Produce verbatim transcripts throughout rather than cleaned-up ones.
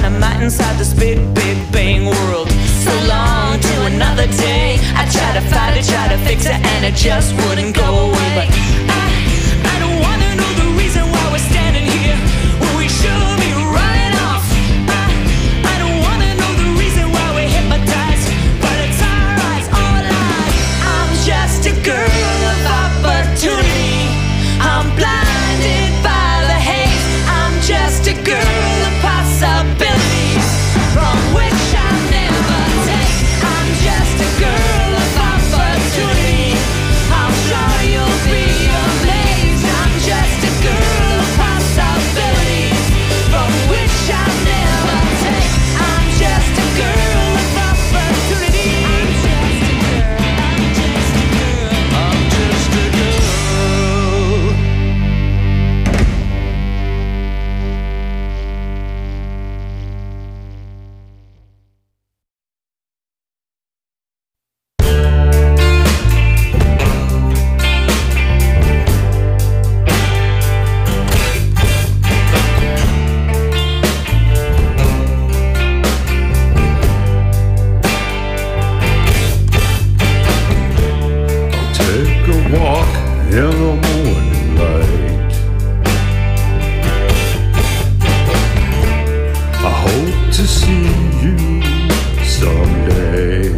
dynamite inside this big, big bang world. So long to another day. I tried to fight it, tried to fix it, and it just wouldn't go away. But I, I don't wanna know the reason why we're standing here when we should be running off. I, I don't wanna know the reason why we're hypnotized, but it's our eyes all alive. I'm just a girl of opportunity. I'm blinded by the haze. I'm just a girl of possibilities from which I never take. I'm just a girl of opportunity. I'm sure you'll be amazed. I'm just a girl of possibilities from which I never take. I'm just a girl of opportunity. I'm just a girl. I'm just a girl. I'm just a girl. Take a walk in the morning light. I hope to see you someday.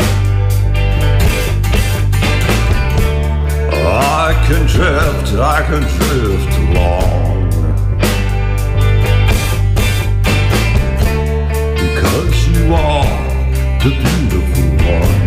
I can drift, I can drift along, because you are the beautiful one.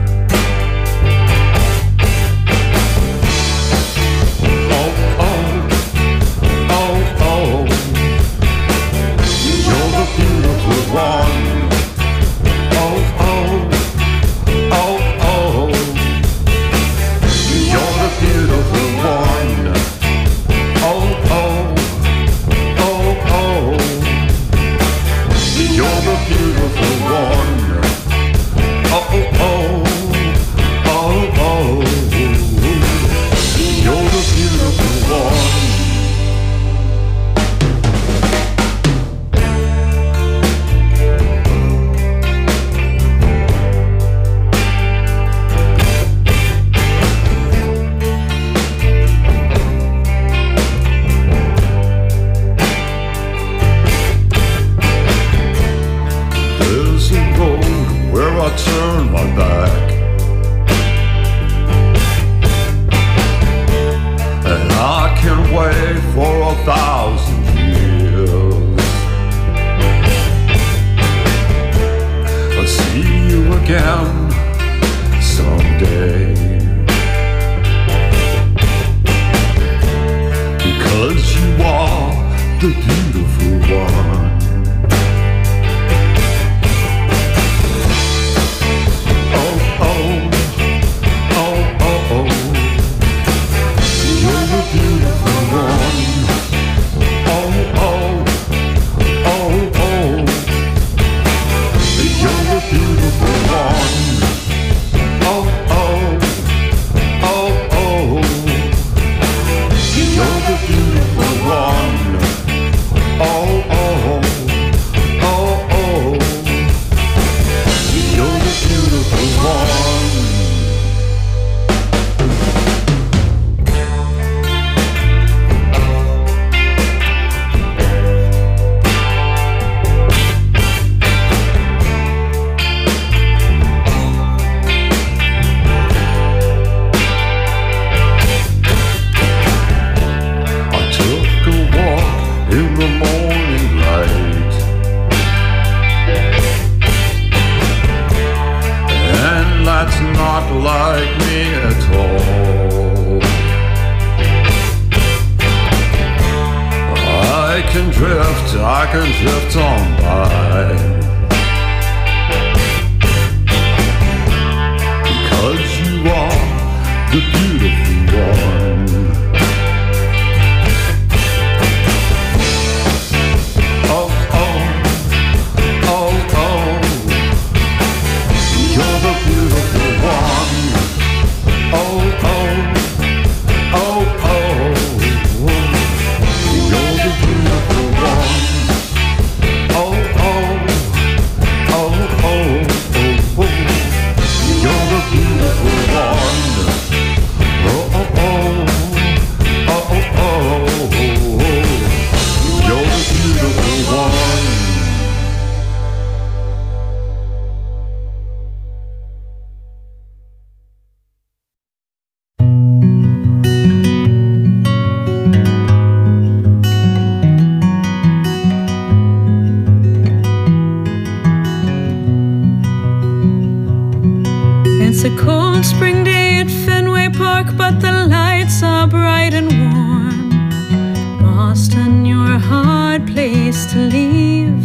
Turn my back, and I can wait for a thousand years. I'll see you again someday, because you are the beautiful one. Oh, It's a cold spring day at Fenway Park, but the lights are bright and warm. Boston, you're a hard place to leave.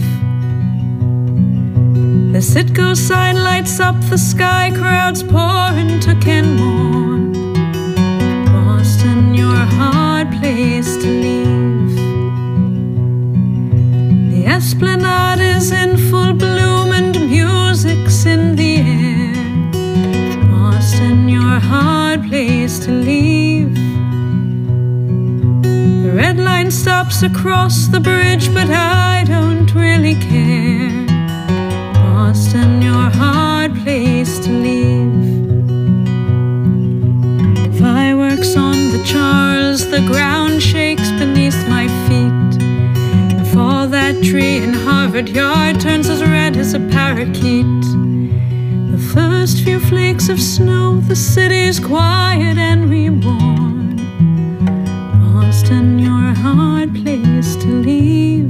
The Citgo sign lights up the sky, crowds pour into Kenmore. Boston, you're a hard place to leave. The Esplanade is in full bloom and music's in the air. Boston, you're a hard place to leave. The red line stops across the bridge, but I don't really care. Boston, you're a hard place to leave. Fireworks on the Charles, the ground shakes beneath my feet. And for that tree in Harvard Yard turns as red as a parakeet. The first few flakes of snow, the city's quiet and reborn. Boston, you're a hard place to leave.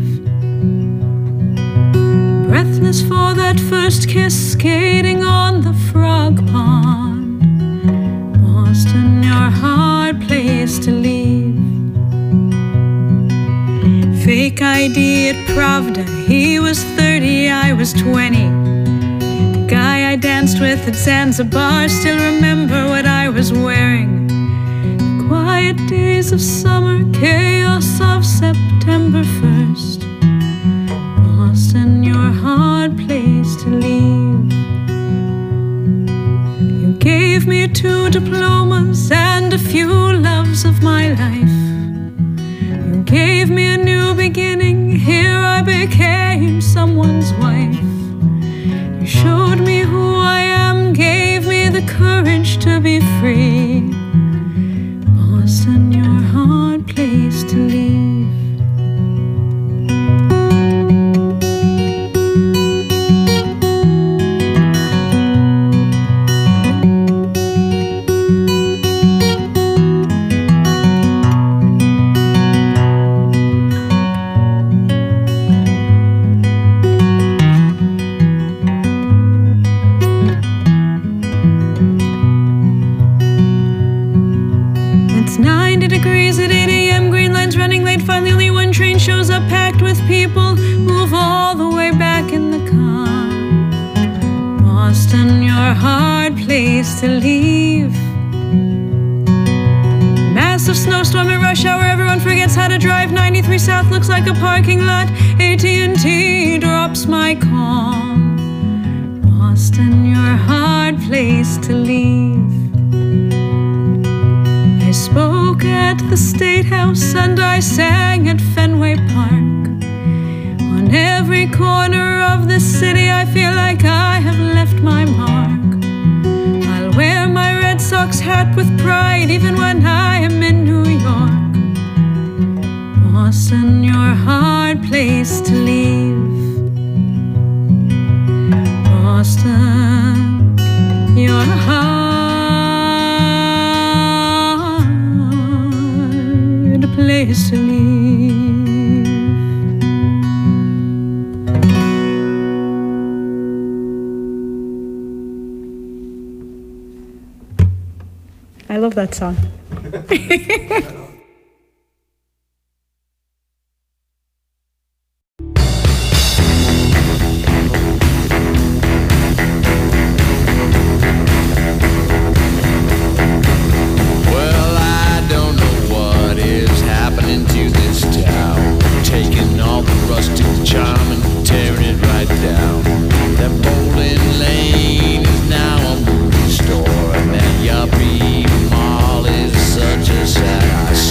Breathless for that first kiss, skating on the frog pond. Boston, you're a hard place to leave. Fake I D at Pravda, he was thirty, I was twenty. The guy I danced with at Zanzibar, still remember what I was wearing. The quiet days of summer, chaos of September first. Boston, you're a hard place to leave. You gave me two diplomas and a few loves of my life. You gave me a new beginning, here I became someone's wife. You showed me who I am, gave me the courage to be free. Boston, you're a hard place to leave. Degrees at eight A M, green lines running late. Finally only one train shows up packed with people. Move all the way back in the car. Boston, you're a hard place to leave. Massive snowstorm at rush hour, everyone forgets how to drive. ninety-three South looks like a parking lot. A T and T drops my call. Boston, you're a hard place to leave. I spoke at the State House and I sang at Fenway Park. On every corner of the city I feel like I have left my mark. I'll wear my Red Sox hat with pride even when I am in New York. Boston, you're a hard place to leave. Boston, you're a hard place to leave. I love that song. Mall is such a sad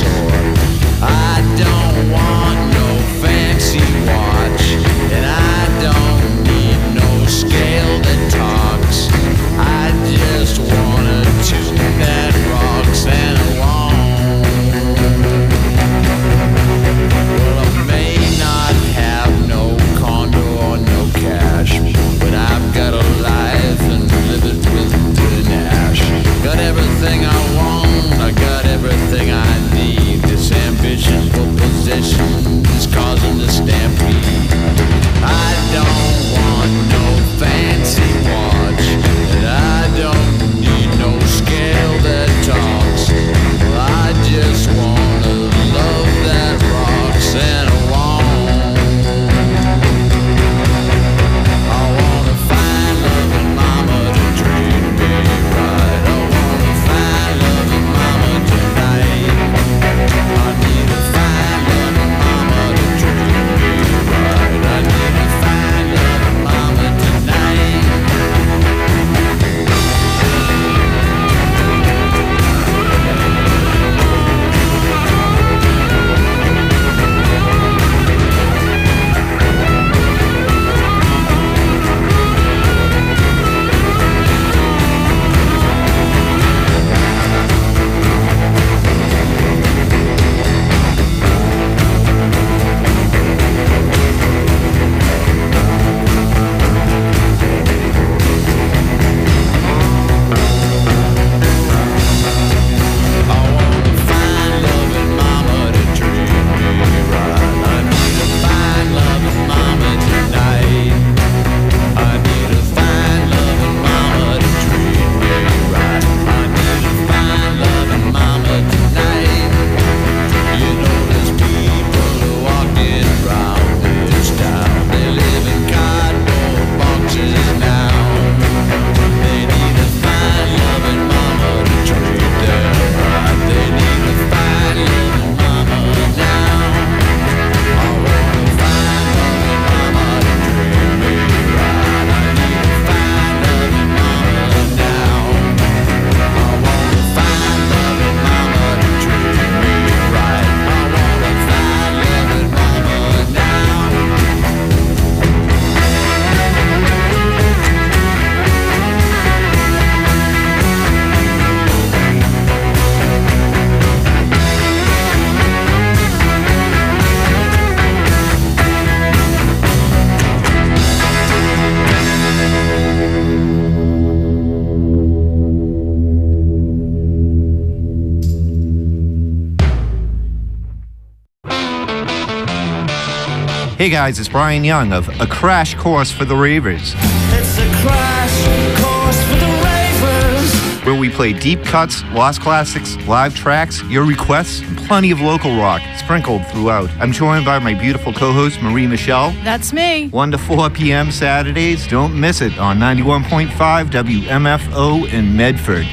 Hey guys, it's Brian Young of A Crash Course for the Ravers. It's a crash course for the ravers, where we play deep cuts, lost classics, live tracks, your requests, and plenty of local rock sprinkled throughout. I'm joined by my beautiful co-host, Marie Michelle. That's me. one to four p.m. Saturdays. Don't miss it on ninety-one point five W M F O in Medford.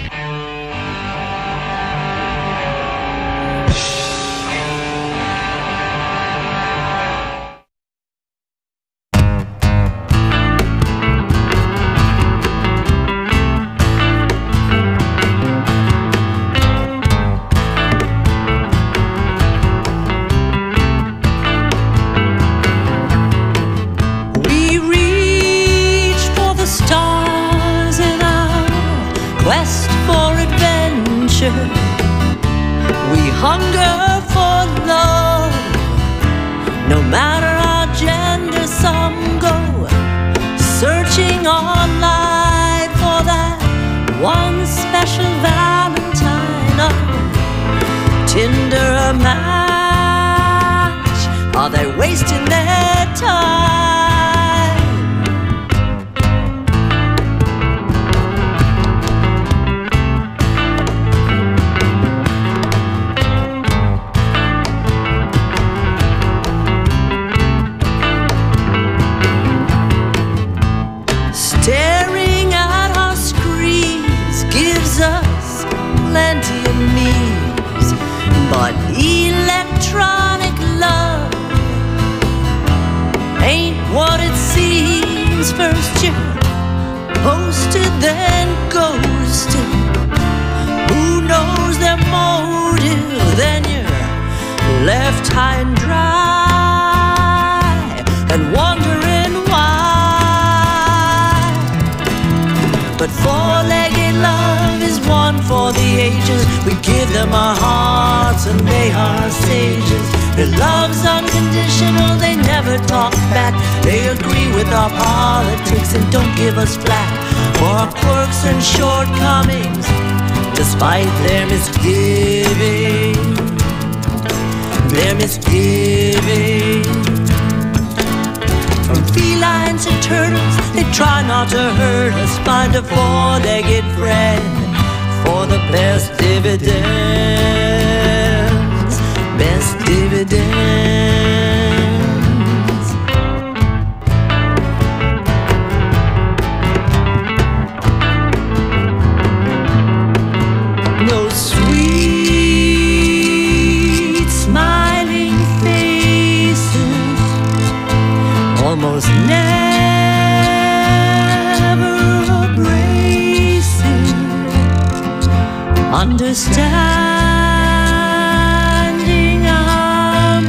understanding our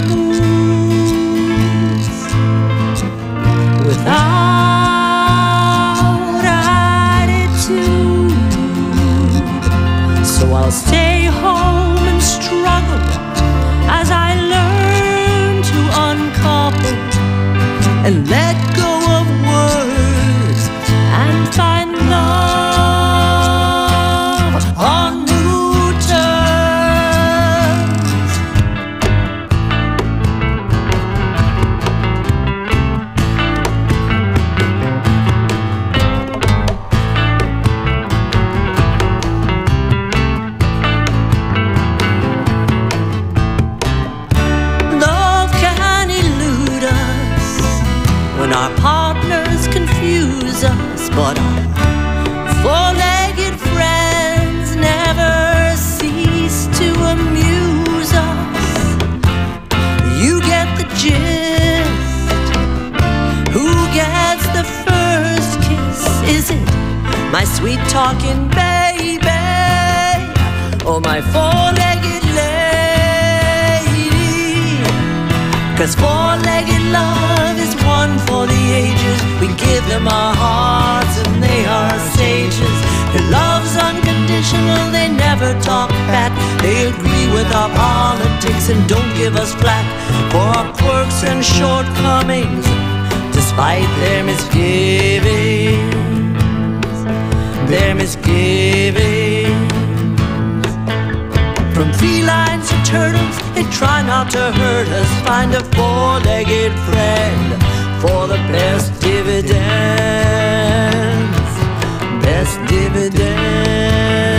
moods without attitude. So I'll stay home and struggle as I learn to uncouple and let go of words and find love on new terms. Love can elude us when our partners confuse us, but our four-legged friends never cease to amuse us. You get the gist. Who gets the first kiss? Is it my sweet talking baby or my four-legged lady? 'Cause four-legged love is one for the ages. We give them our hearts and they are sages. Their love's unconditional, they never talk back. They agree with our politics and don't give us flack for our quirks and shortcomings, despite their misgivings, their misgivings. From felines to turtles, they try not to hurt us. Find a four-legged friend for the best dividends. Best dividends.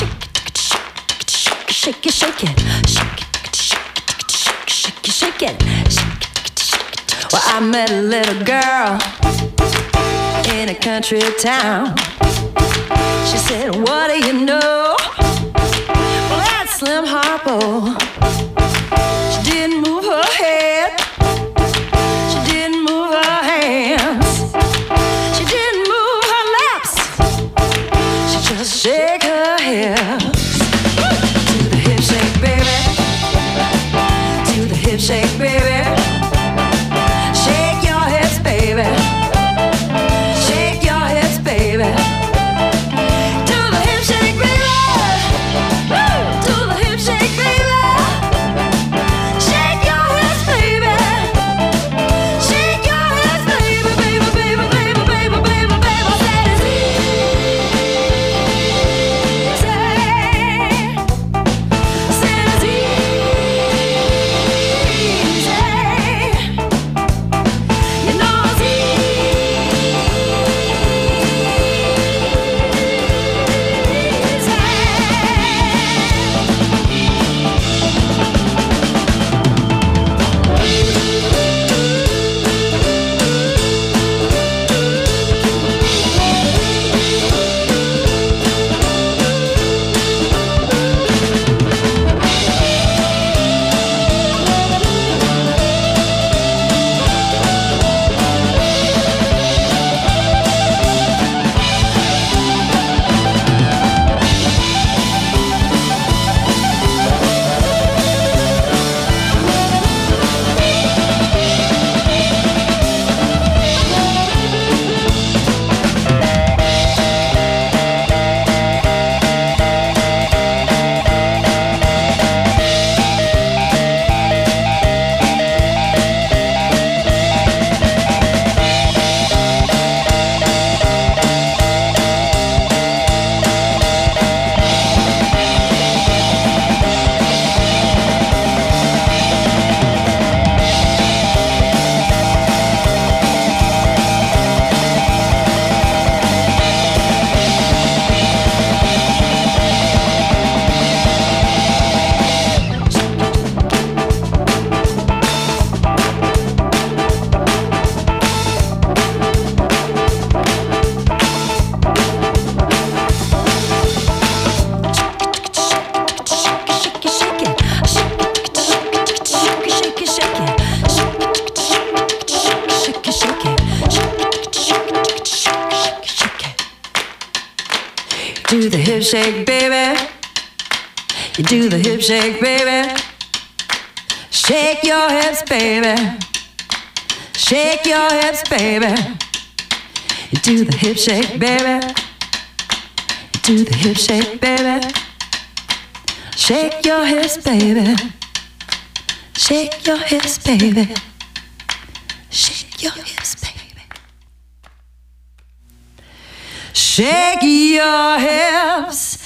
shake it, shake it, shake it, shake it, shake it, shake it, shake it, shake it. Well, I met a little girl in a country town. She said, what do you know? Well, that's Slim Harpo. She didn't move her head. She didn't move her hands. She didn't move her lips. She just shake her hips. Do the hip shake, baby. Do the hip shake, baby. Shake your hips, baby. Shake your hips, baby. Do the hip shake, baby. Do the hip shake, baby. Shake your hips, baby. Shake your hips, baby, baby, baby, baby, baby, baby, baby. Said it's easy. Said it's easy. You know it's do the hip shake, baby. You do the hip shake, baby. Shake your hips, baby. Shake your hips, baby. You do the hip shake, baby. You do the hip shake, baby. Shake your hips, baby. Shake your hips, baby. Shake your hips, baby. Shake your hips,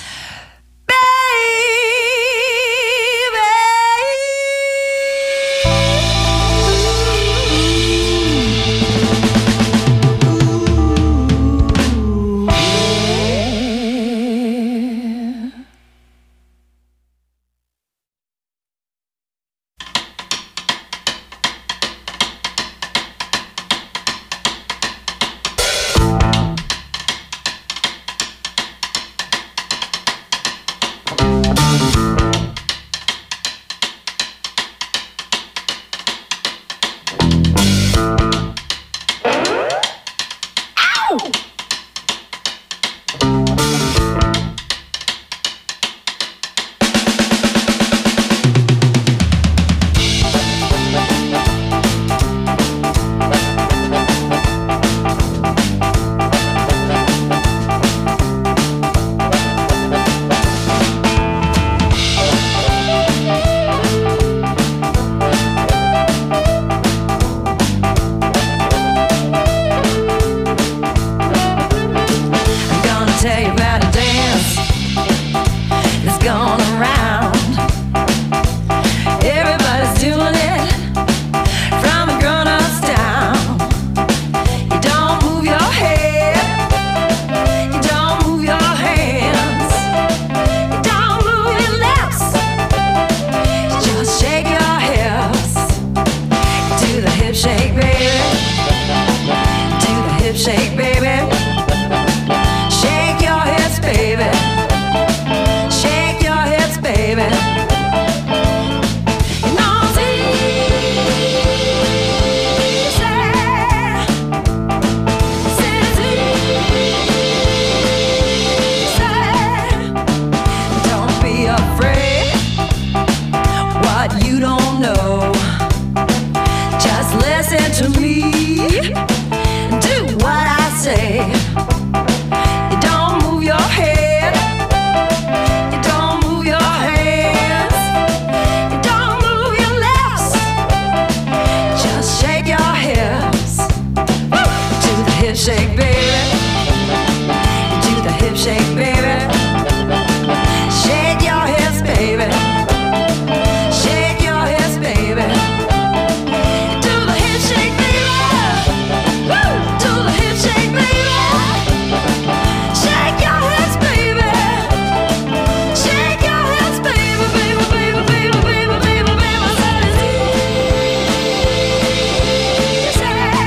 shake, baby. Shake your hips, baby. Shake your hips, baby. Do the hip shake, baby. Woo! Do the hip shake, baby. Shake your hips, baby. Shake your hips, baby, baby, baby, baby, baby, baby, baby. I said it's easy.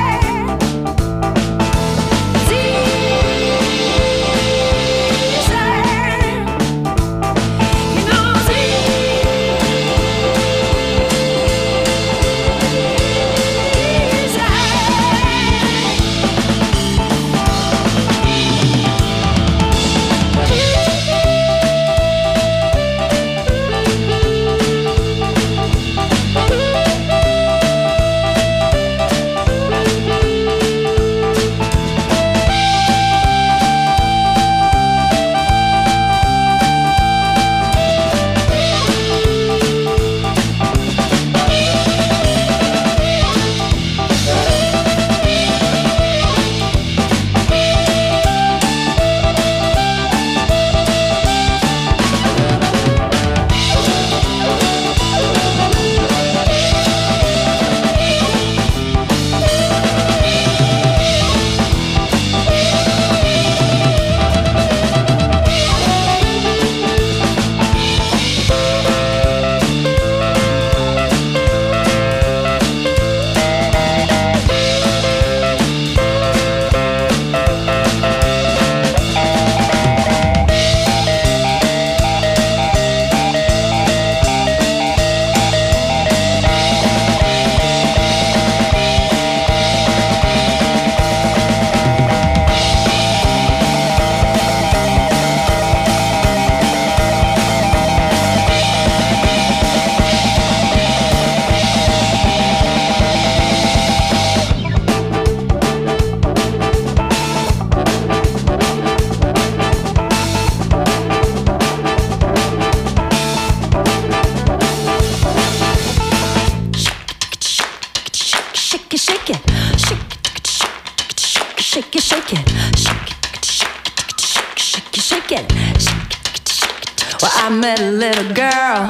Shake it, shake it, shake it, shake it, shake it, shake it, shake it, shake it, shake it. Well, I met a little girl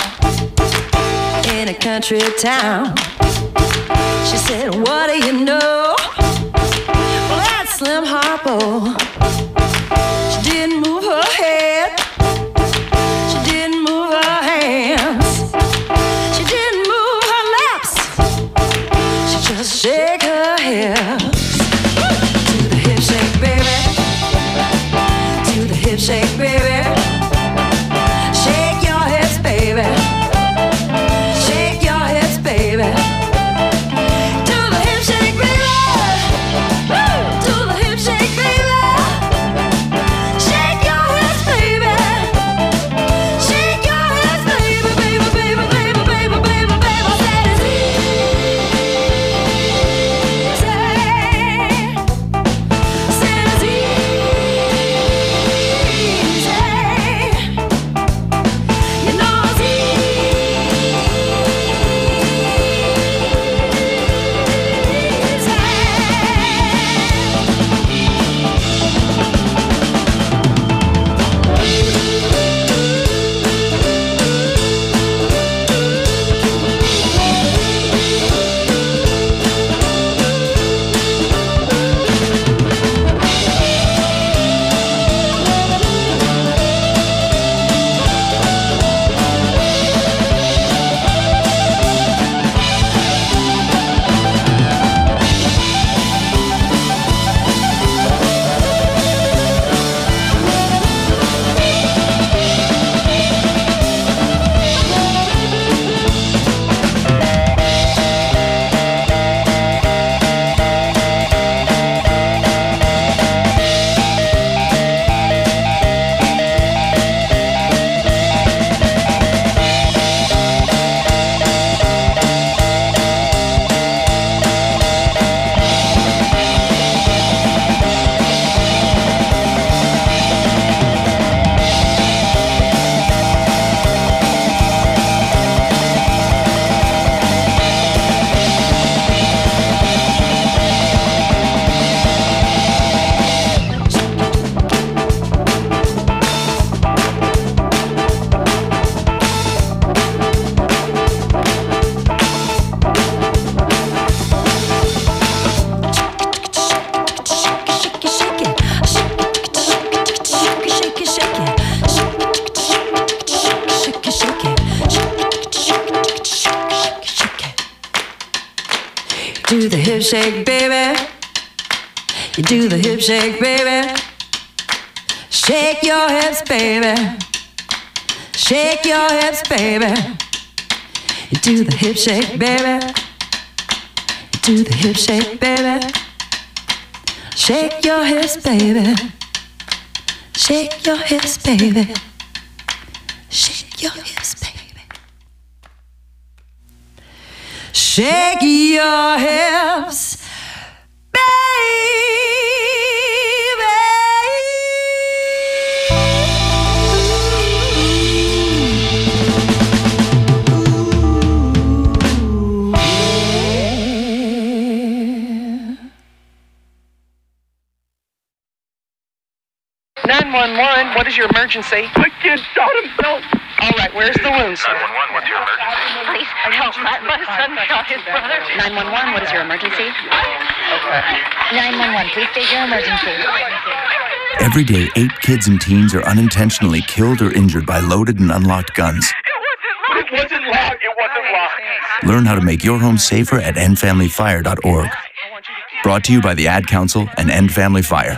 in a country town. She said, what do you know? Well, that's Slim Harpo. She didn't move her head. She didn't move her hands. She didn't move her lips. She just shake her hips. To the hip shake, baby. To the hip shake, baby. Shake your hips, baby. Shake your hips, baby. Do the hip shake, baby. Woo! Do the hip shake, baby. Shake your hips, baby. Shake your hips, baby, baby, baby, baby, baby, baby, baby. I said it's easy. Said it's easy. shake, baby. You do the hip shake, baby. Shake your hips, baby. Shake your hips, baby. You do the hip shake, baby. You do the hip shake, baby. Shake your hips, baby. Shake your hips, baby. Shake your hips, baby. Shake your hips, baby. nine one one, what is your emergency? My kid shot himself. All right, where's the wound, sir? nine one one, what's your emergency? Please help. My, my son shot his brother. nine one one, what is your emergency? Okay. nine one one, please state your emergency. Every day, eight kids and teens are unintentionally killed or injured by loaded and unlocked guns. It wasn't locked. It wasn't locked. Learn how to make your home safer at end family fire dot org. Brought to you by the Ad Council and End Family Fire.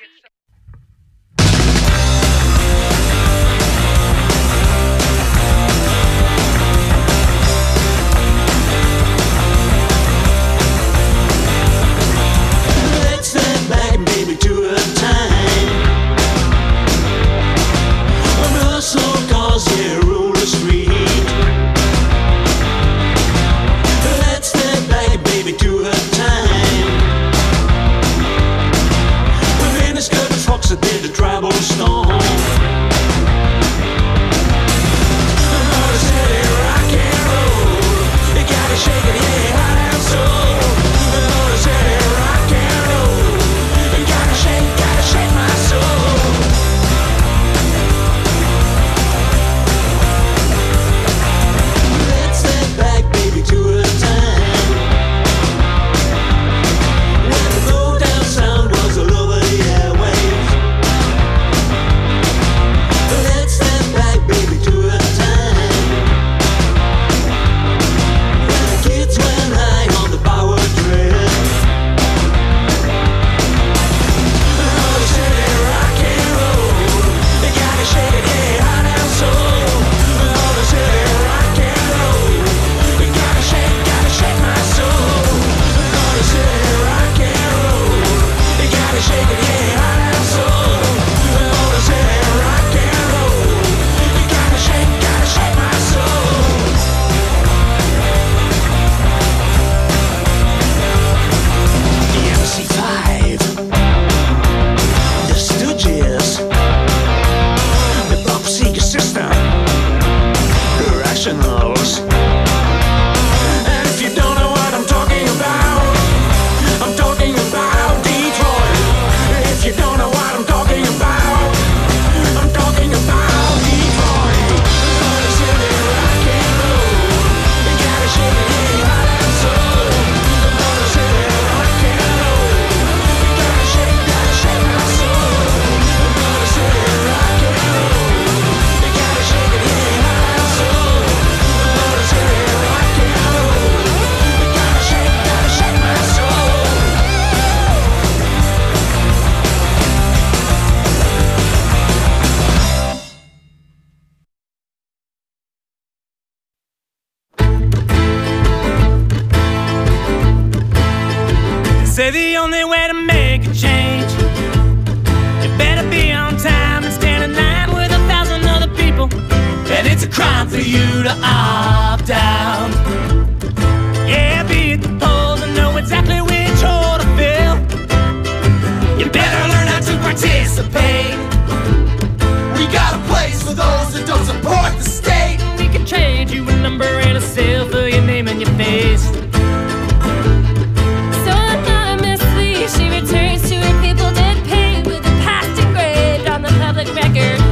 Say the only way to make a change, you better be on time and stand in line with a thousand other people. And it's a crime for you to opt out. Yeah, be at the polls and know exactly which hole to fill. You better learn how to participate. We got a place for those that don't support the state. We can trade you a number and a sale for your name and your face. She returns to her people dead paid with the past engraved on the public record.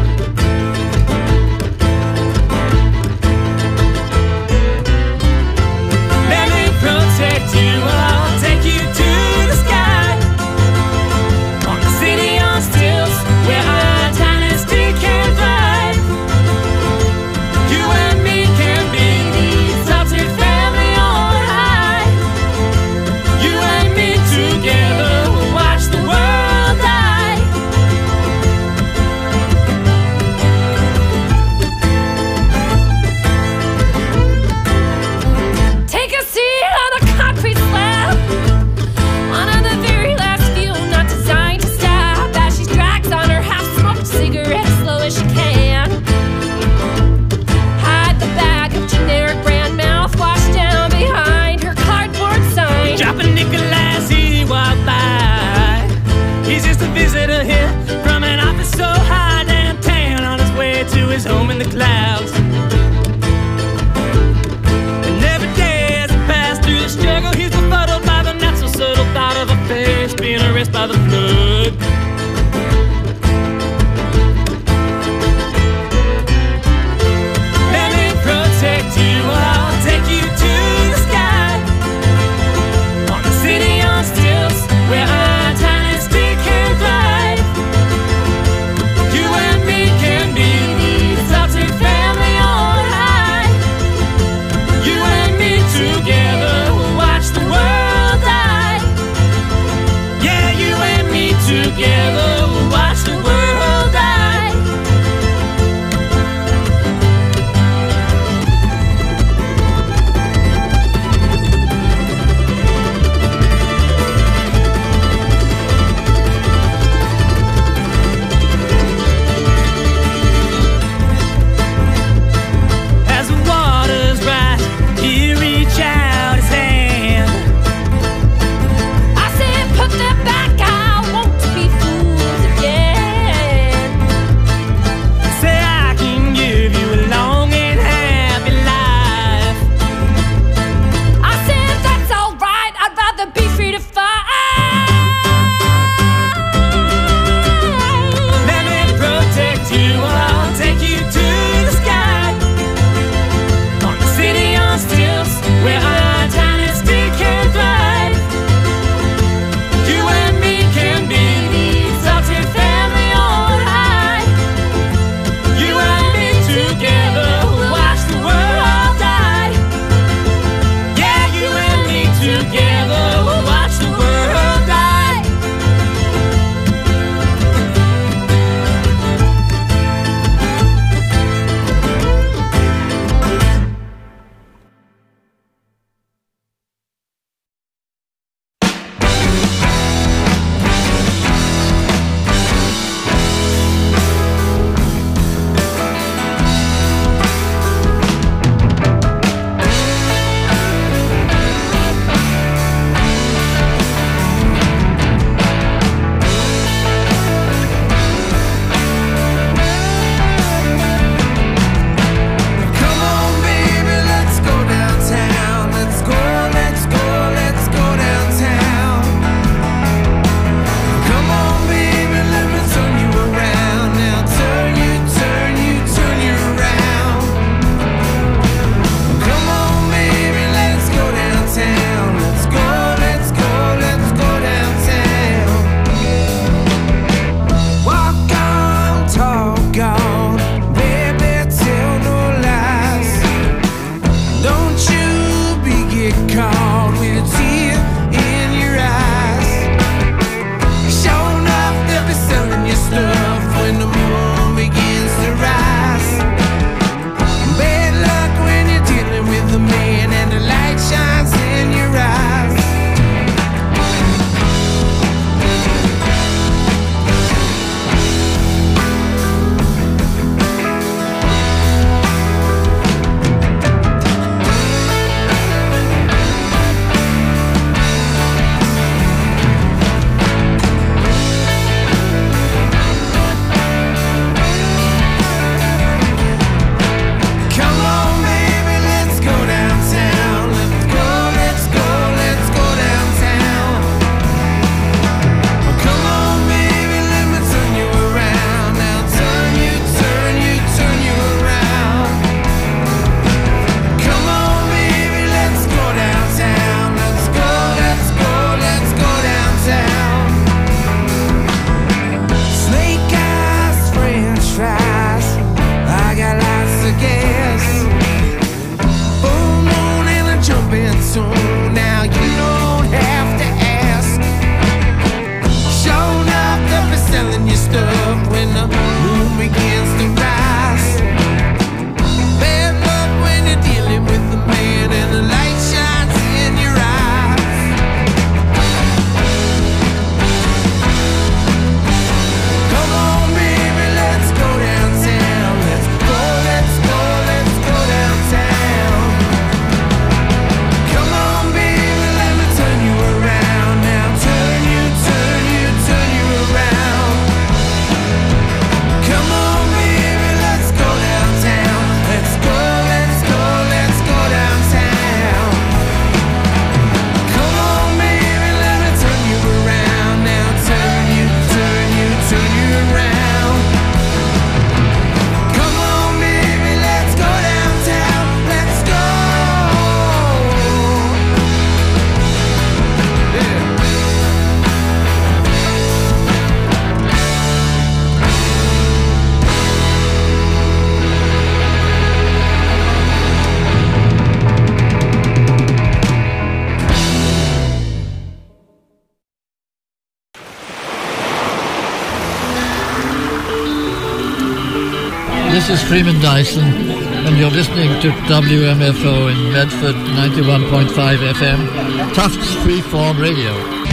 This is Freeman Dyson, and you're listening to W M F O in Medford, ninety-one point five F M, Tufts Freeform Radio.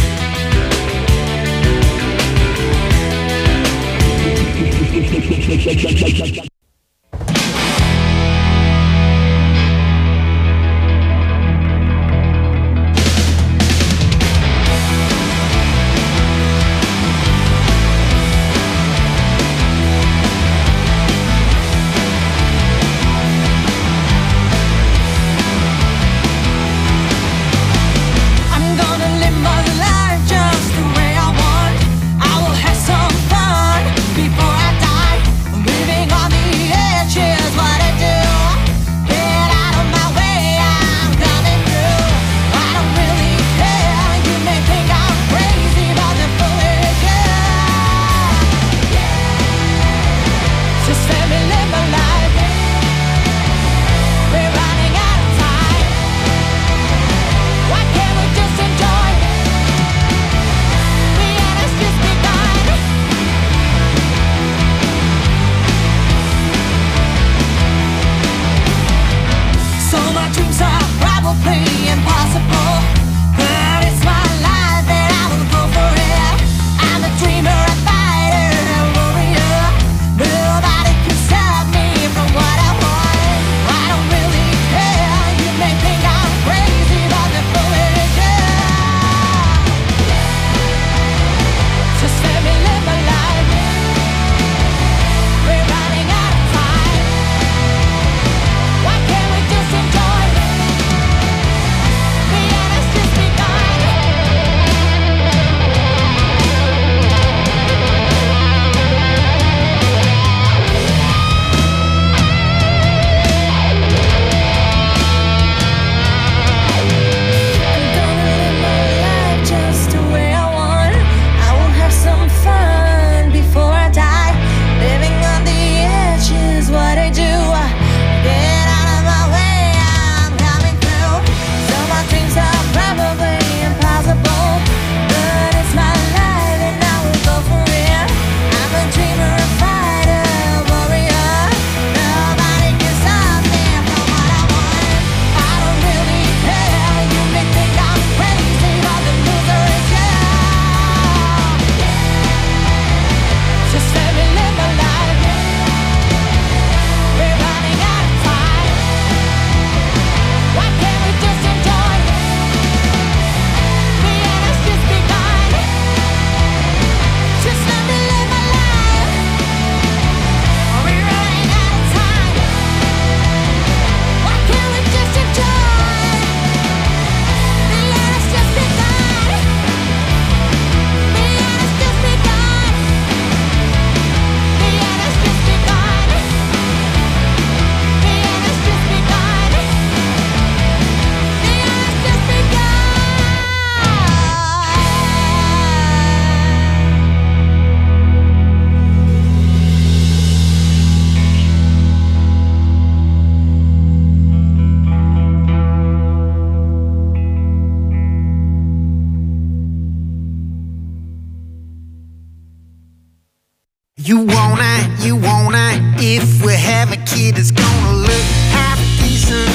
You wanna, you wanna, if we have a kid, it's gonna look half decent,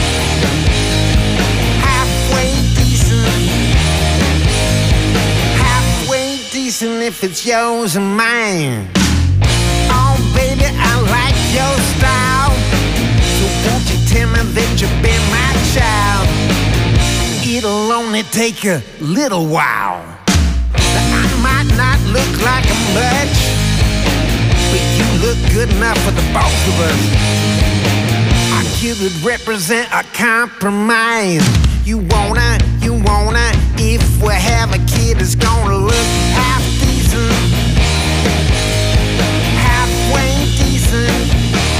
halfway decent, halfway decent if it's yours and mine. Oh baby, I like your style, so won't you tell me that you've been my child? It'll only take a little while. I might not look like a much, but you look good enough for the both of us. Our kid would represent a compromise. You wanna, you wanna, if we have a kid, it's gonna look half decent, halfway decent,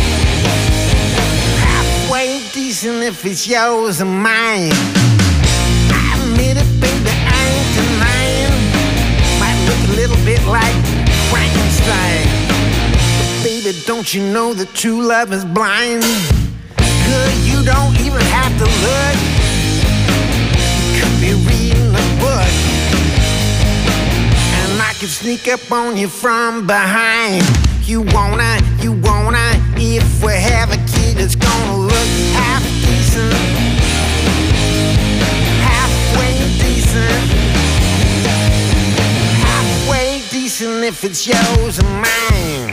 halfway decent if it's yours and mine. I admit it, baby, I ain't denying. Might look a little bit like Frankenstein. Baby, don't you know that true love is blind? Good, you don't even have to look. You could be reading a book, and I could sneak up on you from behind. You wanna, you wanna, if it's yours or mine.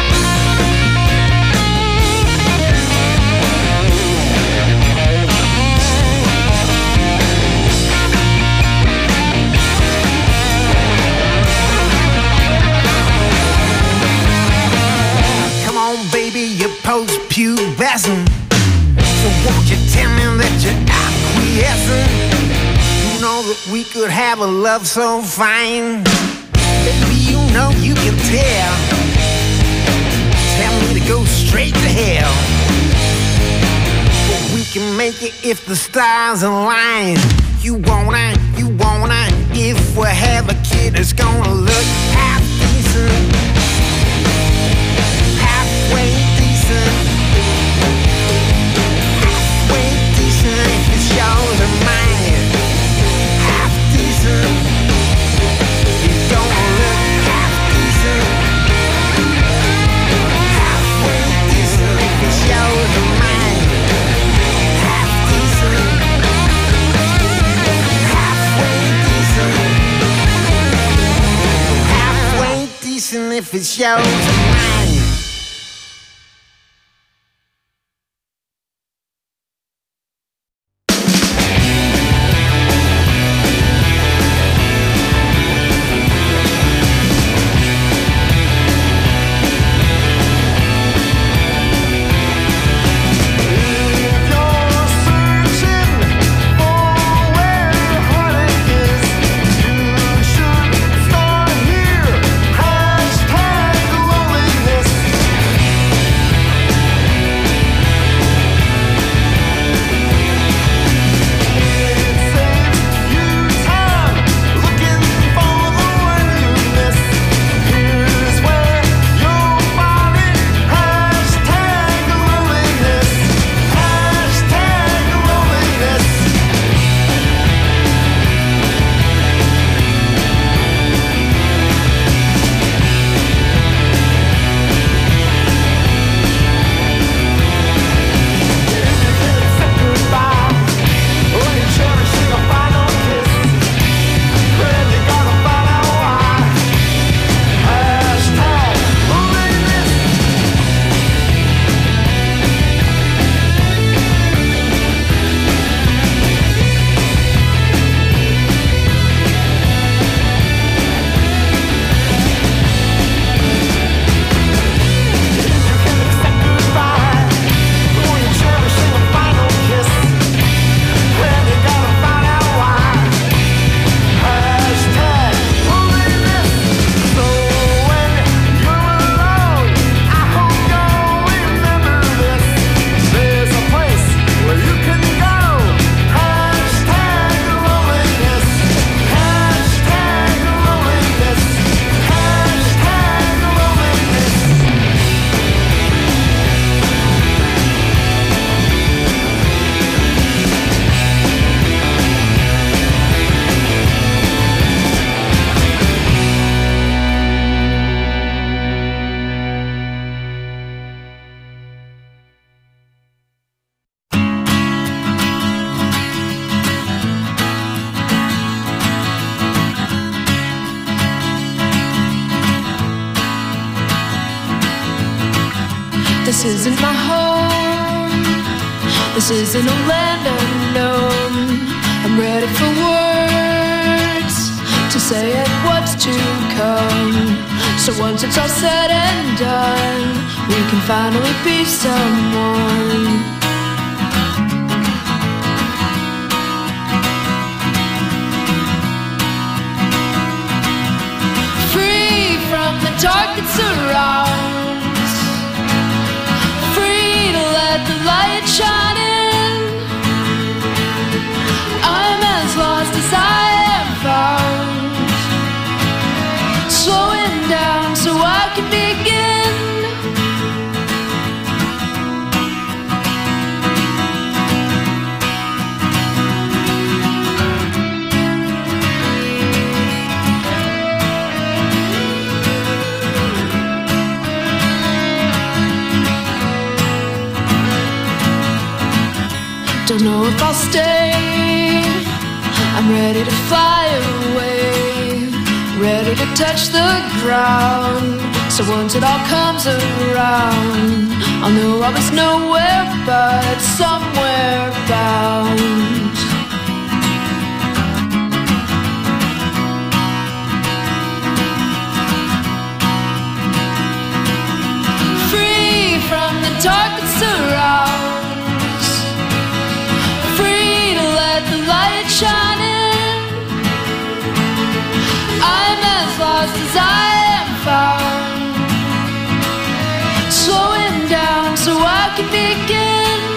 Come on, baby, you're post-pubescent, so won't you tell me that you're acquiescent? You know that we could have a love so fine. Baby, you know you can tell. Tell me to go straight to hell, but we can make it if the stars align. You wanna, you wanna, if we have a kid that's gonna look half decent, halfway decent, halfway decent if it's yours or mine. Half decent, you're gonna look half decent, halfway decent if it's yours or mine. Half decent, halfway decent, halfway decent if it's yours or mine. This isn't my home. This isn't a land unknown. I'm ready for words to say it what's to come. So once it's all said and done, we can finally be someone. Free from the dark that surrounds, free to let the light shine in. I'm as lost as I am found, slowing down so I can begin. Don't know if I'll stay. I'm ready to fly away ready to touch the ground. So once it all comes around, I'll know I was nowhere but somewhere bound. Free from the dark that surrounds, free to let the light shine in. I'm as lost as I am found, slowing down so I can begin.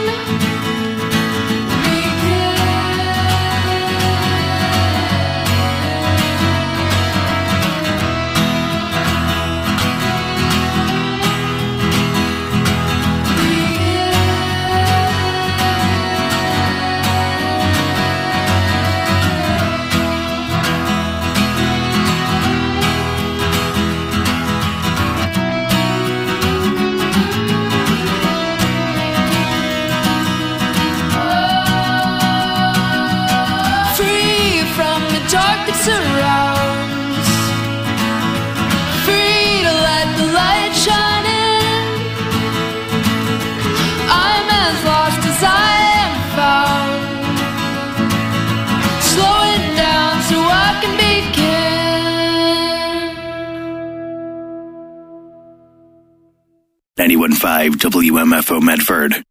Dark that surrounds, free to let the light shine in. I'm as lost as I am found, slowing down so I can begin. ninety-one point five W M F O Medford.